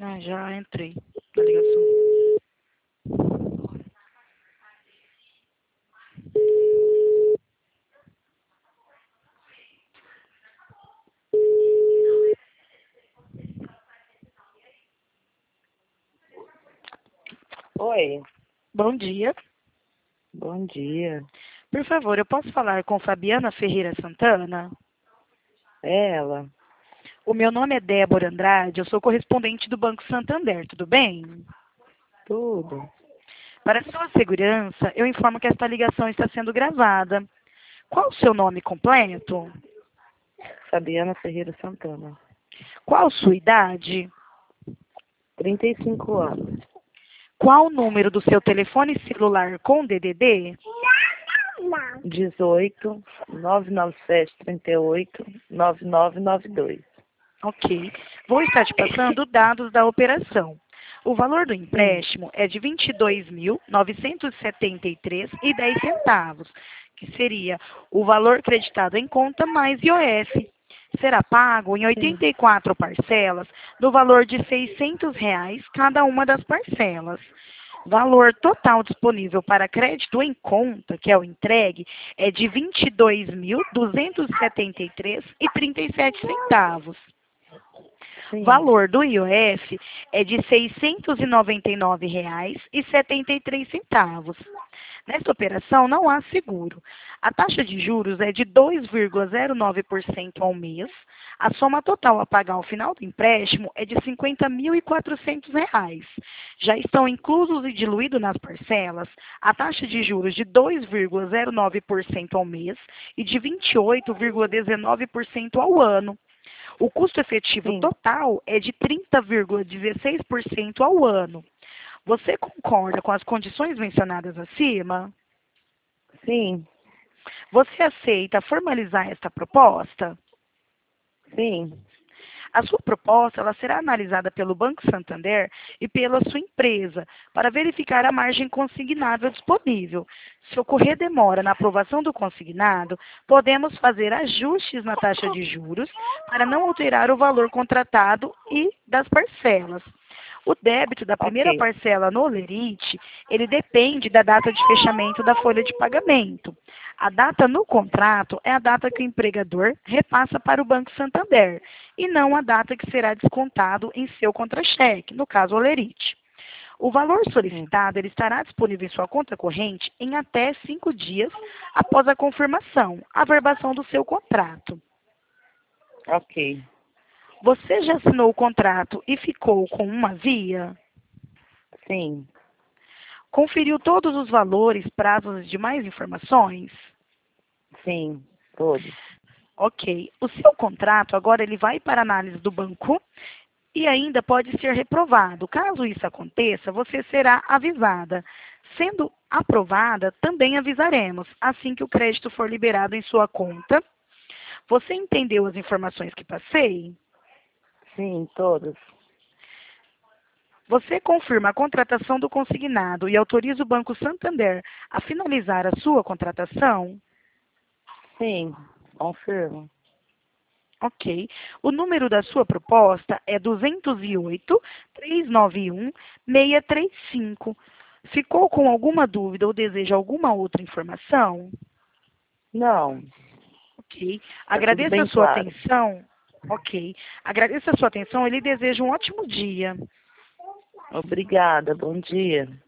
Ah, já entrei na ligação. Oi, Bom dia. bom dia. Por favor, eu posso falar com Fabiana Ferreira Santana? É ela? O meu nome é Débora Andrade, eu sou correspondente do Banco Santander, tudo bem? Tudo? Para sua segurança, eu informo que esta ligação está sendo gravada. Qual o seu nome completo? Fabiana Ferreira Santana. Qual sua idade? 35 anos. Qual o número do seu telefone celular com DDD? 18 997 38 9992. Ok. Vou estar te passando dados da operação. O valor do Sim, empréstimo é de R$ 22.973,10, que seria o valor creditado em conta mais IOF. Será pago em sim, 84 parcelas, no valor de R$ 600 cada uma das parcelas. Valor total disponível para crédito em conta, que é o entregue, é de R$ 22.273,37. sim. Valor do IOF é de R$ 699,73. Nesta operação não há seguro. A taxa de juros é de 2,09% ao mês. A soma total a pagar ao final do empréstimo é de R$ 50.400. Já estão inclusos e diluídos nas parcelas a taxa de juros de 2,09% ao mês e de 28,19% ao ano. O custo efetivo Sim, total é de 30,16% ao ano. Você concorda com as condições mencionadas acima? sim, Você aceita formalizar esta proposta? sim. A sua proposta ela será analisada pelo Banco Santander e pela sua empresa para verificar a margem consignável disponível. Se ocorrer demora na aprovação do consignado, podemos fazer ajustes na taxa de juros para não alterar o valor contratado e das parcelas. O débito da Ok, primeira parcela no Olerite, ele depende da data de fechamento da folha de pagamento. A data no contrato é a data que o empregador repassa para o Banco Santander e não a data que será descontado em seu contra-cheque, no caso Olerite. O valor sim. solicitado ele estará disponível em sua conta corrente em até 5 dias após a confirmação, a verbação do seu contrato. Ok. Você já assinou o contrato e ficou com uma via? Sim, Conferiu todos os valores, prazos e demais informações? sim. Todos. Ok. O seu contrato agora ele vai para análise do banco e ainda pode ser reprovado. Caso isso aconteça, você será avisada. Sendo aprovada, também avisaremos assim que o crédito for liberado em sua conta. Você entendeu as informações que passei? Sim, todos. Você confirma a contratação do consignado e autoriza o Banco Santander a finalizar a sua contratação? Sim, confirmo. Ok. O número da sua proposta é 208-391-635. Ficou com alguma dúvida ou deseja alguma outra informação? Não, Ok. tá tudo Agradeço a bem sua claro. atenção. Ok. Agradeço a sua atenção. Ele deseja um ótimo dia. Obrigada, bom dia.